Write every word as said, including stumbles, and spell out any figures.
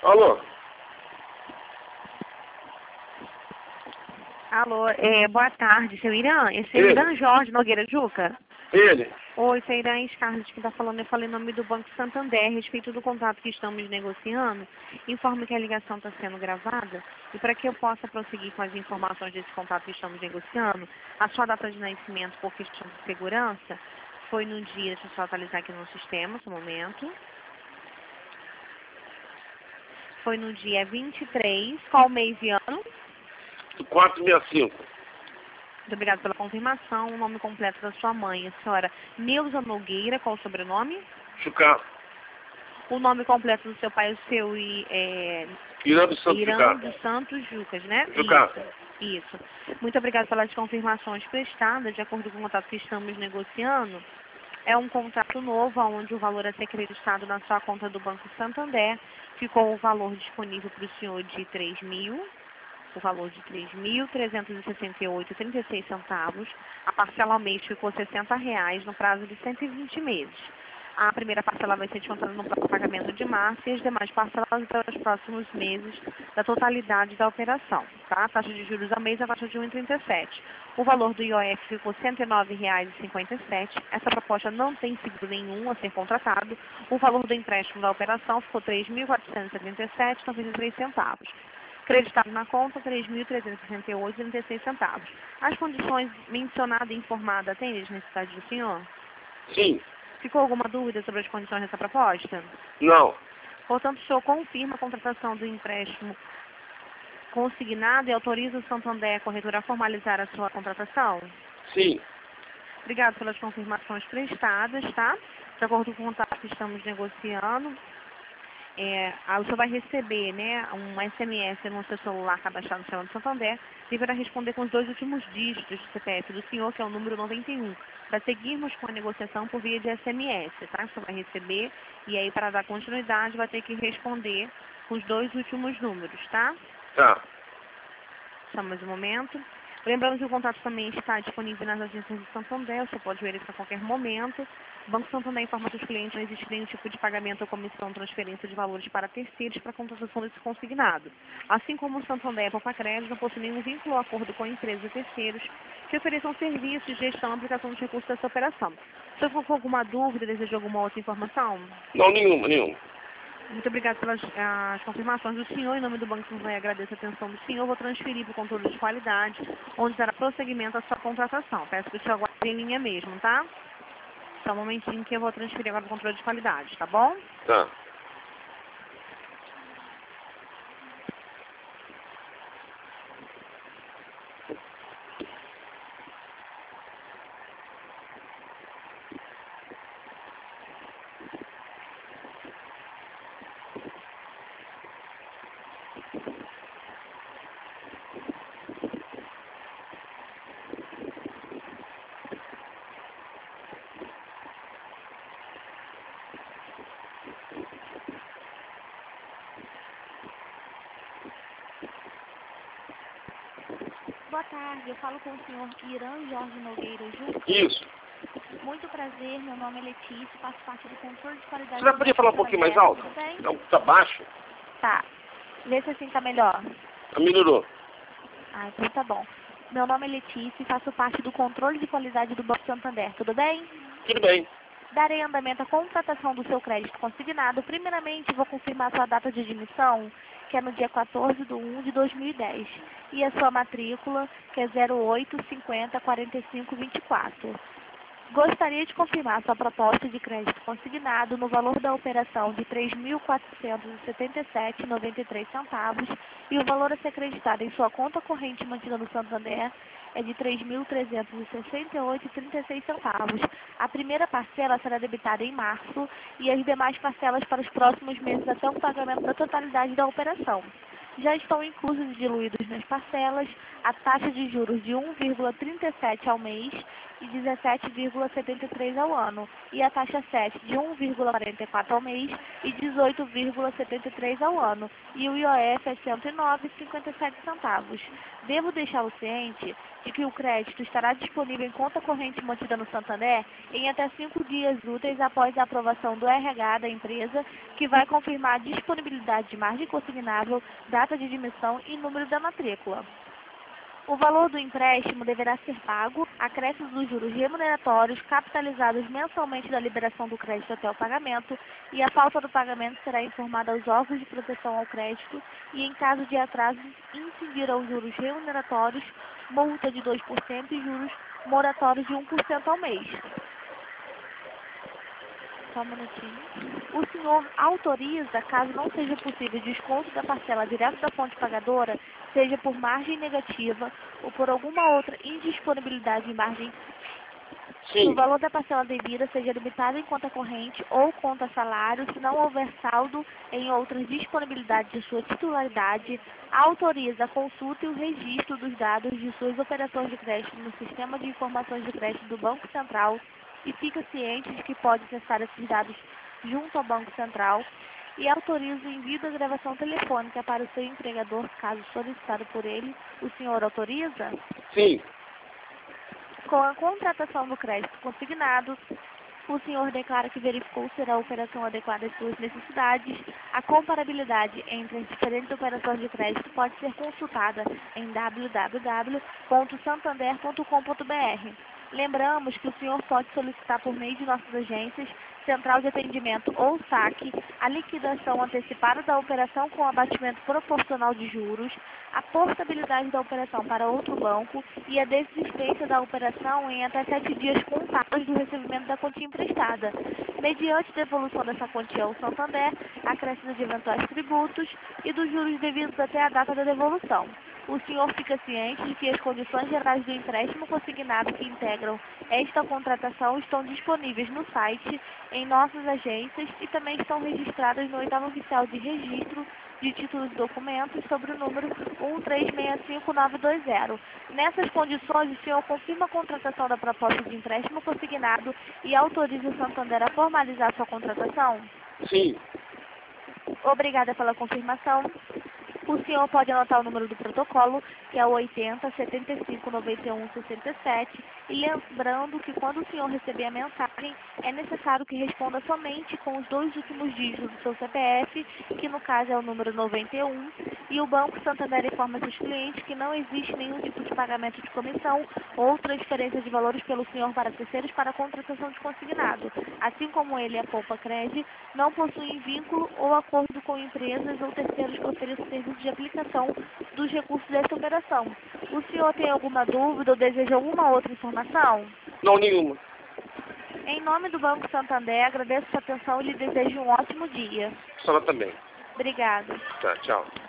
Alô? Alô, é, boa tarde, seu Irã. Esse é o Ele. Irã Jorge Nogueira Juca? Ele. Oi, seu Irã Carlos, quem está falando, eu falei em nome do Banco Santander, a respeito do contrato que estamos negociando. Informe que a ligação está sendo gravada e para que eu possa prosseguir com as informações desse contrato que estamos negociando, a sua data de nascimento por questão de segurança foi no dia, deixa eu só atualizar aqui no sistema, só um momento. Foi no dia vinte e três, qual mês e ano? quatro sessenta e cinco. Muito obrigada pela confirmação. O nome completo da sua mãe, a senhora Neuza Nogueira, qual o sobrenome? Chucar. O nome completo do seu pai, o seu é, Irã dos Santos Irã Chucar. dos Santos Jucas, né? Jucá. Isso, isso. Muito obrigada pelas confirmações prestadas, de acordo com o contrato que estamos negociando. É um contrato novo, onde o valor a ser acreditado na sua conta do Banco Santander ficou o valor disponível para o senhor de três mil. O valor de três mil trezentos e sessenta e oito vírgula trinta e seis centavos. A parcela ao mês ficou sessenta reais no prazo de cento e vinte meses. A primeira parcela vai ser descontada no próprio pagamento de março e as demais parcelas para os próximos meses da totalidade da operação. Tá? A taxa de juros ao mês é a taxa de um vírgula trinta e sete. O valor do I O F ficou cento e nove reais e cinquenta e sete centavos. Essa proposta não tem seguro nenhum a ser contratado. O valor do empréstimo da operação ficou três mil quatrocentos e trinta e sete reais e noventa e três centavos. Acreditado na conta, três mil trezentos e sessenta e oito reais e trinta e seis centavos. As condições mencionadas e informadas atendem as necessidades do senhor? Sim. Ficou alguma dúvida sobre as condições dessa proposta? Não. Portanto, o senhor confirma a contratação do empréstimo consignado e autoriza o Santander, a corretora, a formalizar a sua contratação? Sim. Obrigado pelas confirmações prestadas, tá? De acordo com o contrato que estamos negociando, É, ah, o senhor vai receber, né, um S M S no seu celular cadastrado no celular do Santander, deverá responder com os dois últimos dígitos do C P F do senhor, que é o número noventa e um, para seguirmos com a negociação por via de S M S, tá? O senhor vai receber e aí, para dar continuidade, vai ter que responder com os dois últimos números, tá? Tá. Só mais um momento. Lembrando que o contrato também está disponível nas agências do Santander, você pode verificar a qualquer momento. O Banco Santander informa que os clientes não existe nenhum tipo de pagamento ou comissão, transferência de valores para terceiros para a contratação desse consignado. Assim como o Santander e a Poupa Crédito não possui nenhum vínculo ou acordo com empresas e terceiros que ofereçam serviços de gestão e aplicação dos recursos dessa operação. Se você for com alguma dúvida, deseja alguma outra informação? Não, nenhuma, nenhuma. Muito obrigada pelas as confirmações do senhor. Em nome do Banco Santander, agradeço a atenção do senhor. Vou transferir para o controle de qualidade, onde dará prosseguimento à sua contratação. Peço que o senhor aguarde em linha mesmo, tá? Só um momentinho que eu vou transferir agora para o controle de qualidade, tá bom? Tá. Boa tarde, eu falo com o senhor Irã Jorge Nogueira Juca. Isso. Muito prazer, meu nome é Letícia, faço parte do controle de qualidade. Você vai poder falar um pouquinho mais alto? Tudo bem? Não, tá baixo. Tá. Vê se assim tá melhor. Melhorou. Ah, então tá bom. Meu nome é Letícia e faço parte do controle de qualidade do Banco Santander, tudo bem? Tudo bem. Darei andamento à contratação do seu crédito consignado. Primeiramente, vou confirmar sua data de admissão, que é no dia quatorze de um de dois mil e dez. E a sua matrícula, que é zero oito cinquenta quarenta e cinco vinte e quatro. Gostaria de confirmar sua proposta de crédito consignado no valor da operação de três mil quatrocentos e setenta e sete reais e noventa e três centavos e o valor a ser acreditado em sua conta corrente mantida no Santander é de três mil trezentos e sessenta e oito reais e trinta e seis centavos. A primeira parcela será debitada em março e as demais parcelas para os próximos meses até o pagamento da totalidade da operação. já estão inclusos e diluídos nas parcelas a taxa de juros de um vírgula trinta e sete ao mês e dezessete vírgula setenta e três ao ano, e a taxa sete de um vírgula quarenta e quatro ao mês e dezoito vírgula setenta e três ao ano, e o I O F é cento e nove vírgula cinquenta e sete centavos. Devo deixá-lo ciente de que o crédito estará disponível em conta corrente mantida no Santander em até cinco dias úteis após a aprovação do R H da empresa, que vai confirmar a disponibilidade de margem consignável, data de admissão e número da matrícula. O valor do empréstimo deverá ser pago, acréscimos dos juros remuneratórios capitalizados mensalmente da liberação do crédito até o pagamento, e a falta do pagamento será informada aos órgãos de proteção ao crédito e, em caso de atraso, incidir aos juros remuneratórios, multa de dois por cento e juros moratórios de um por cento ao mês. Só um minutinho. O senhor autoriza, caso não seja possível desconto da parcela direto da fonte pagadora, seja por margem negativa ou por alguma outra indisponibilidade em margem, Sim. o valor da parcela devida seja limitado em conta corrente ou conta salário, se não houver saldo em outras disponibilidades de sua titularidade, autoriza a consulta e o registro dos dados de suas operações de crédito no Sistema de Informações de Crédito do Banco Central e fica ciente de que pode acessar esses dados junto ao Banco Central, e autoriza o envio da gravação telefônica para o seu empregador, caso solicitado por ele. O senhor autoriza? Sim. Com a contratação do crédito consignado, o senhor declara que verificou ser a operação adequada às suas necessidades. A comparabilidade entre as diferentes operações de crédito pode ser consultada em w w w ponto santander ponto com ponto b r. Lembramos que o senhor pode solicitar por meio de nossas agências, Central de Atendimento ou saque, a liquidação antecipada da operação com abatimento proporcional de juros, a portabilidade da operação para outro banco e a desistência da operação em até sete dias contados do recebimento da quantia emprestada, mediante devolução dessa quantia ao Santander, acréscimo de eventuais tributos e dos juros devidos até a data da devolução. O senhor fica ciente de que as condições gerais do empréstimo consignado que integram esta contratação estão disponíveis no site, em nossas agências, e também estão registradas no oitavo oficial de registro de títulos e documentos sobre o número um três seis cinco nove dois zero. Nessas condições, o senhor confirma a contratação da proposta de empréstimo consignado e autoriza o Santander a formalizar sua contratação? Sim. Obrigada pela confirmação. O senhor pode anotar o número do protocolo, que é o oitenta, setenta e cinco, noventa e um, sessenta e sete, e lembrando que quando o senhor receber a mensagem, é necessário que responda somente com os dois últimos dígitos do seu C P F, que no caso é o número noventa e um, e o Banco Santander informa seus clientes que não existe nenhum tipo de pagamento de comissão ou transferência de valores pelo senhor para terceiros para a contratação de consignado. Assim como ele, a Poupa Cred, não possuem vínculo ou acordo com empresas ou terceiros que ofereçam serviços de aplicação dos recursos desta operação. O senhor tem alguma dúvida ou deseja alguma outra informação? Não, nenhuma. Em nome do Banco Santander, agradeço sua atenção e lhe desejo um ótimo dia. A senhora também. Obrigada. Tá, tchau.